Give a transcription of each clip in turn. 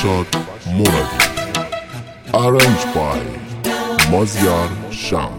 فرشاد مرادی. Arranged by مازیار شمس.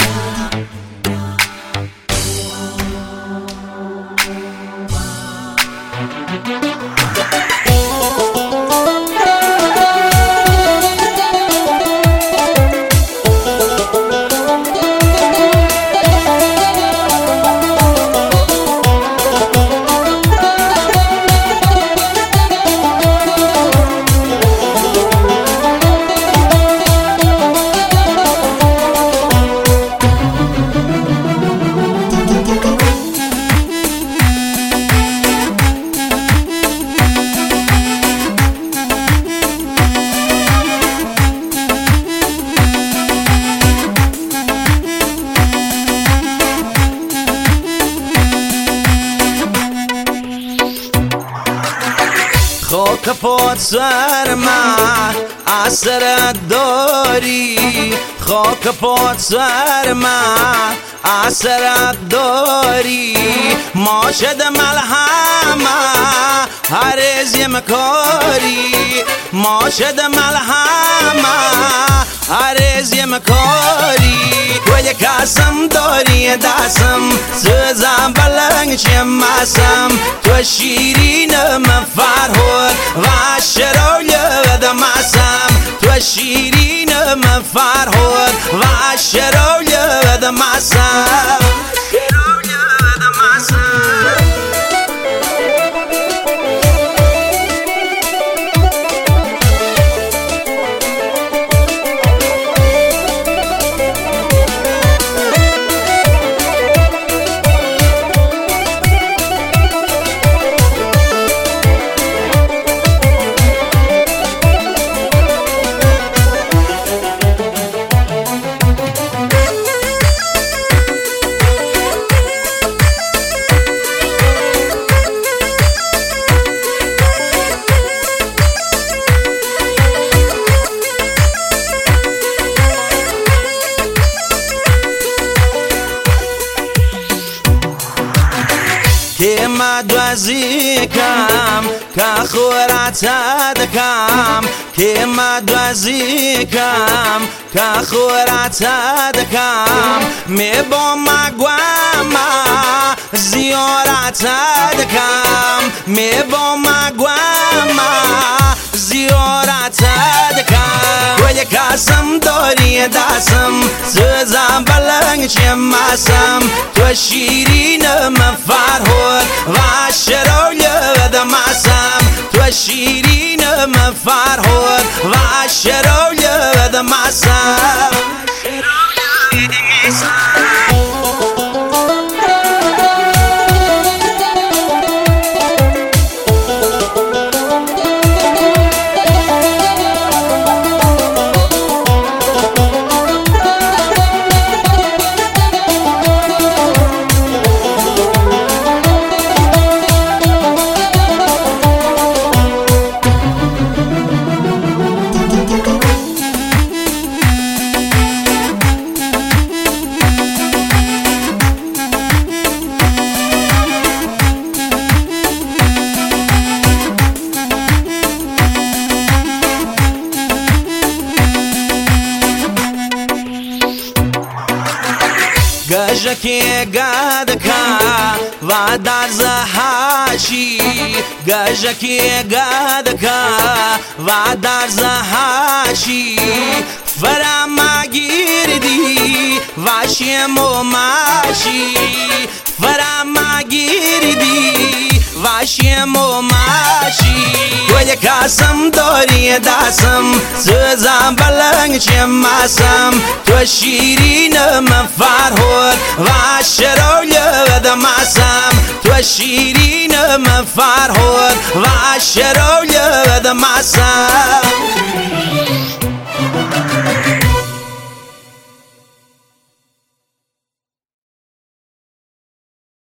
خاک پات سر من اثرت داری، خاک پات سر من اثرت داری. ماشد ملحمه هر زیم کاری، ماشد ملحمه هر زیم کاری. تو یک قسم داری دستم سوزم بلنگ چمسم، تو شیرین من فرهاد و شروع دمسم، تو شیرین من فرهاد و شروع دمسم. که مدوزی کم که خورت دکم، که مدوزی کم که خورت دکم. می با مگوام زیارت دکم، می با مگوام زیارت دکم. تو یک قسم داری دستم سوزم بلنگ چمسم، تو شیرین من فرهاد و شروع دمسم، تو شیرین من فرهاد و شروع دمسم. گجکی گدکا و در زهاشی، گجکی گدکا و در زهاشی. فرام گیردی و شیم و ماشی، فرام گیردی و شیم و ماشی. تو یک قسم داری دستم سوزم بلنگ چمسم، تو شیرین من فرهاد و شروع دمسم، تو شیرین من فرهاد و شروع دمسم.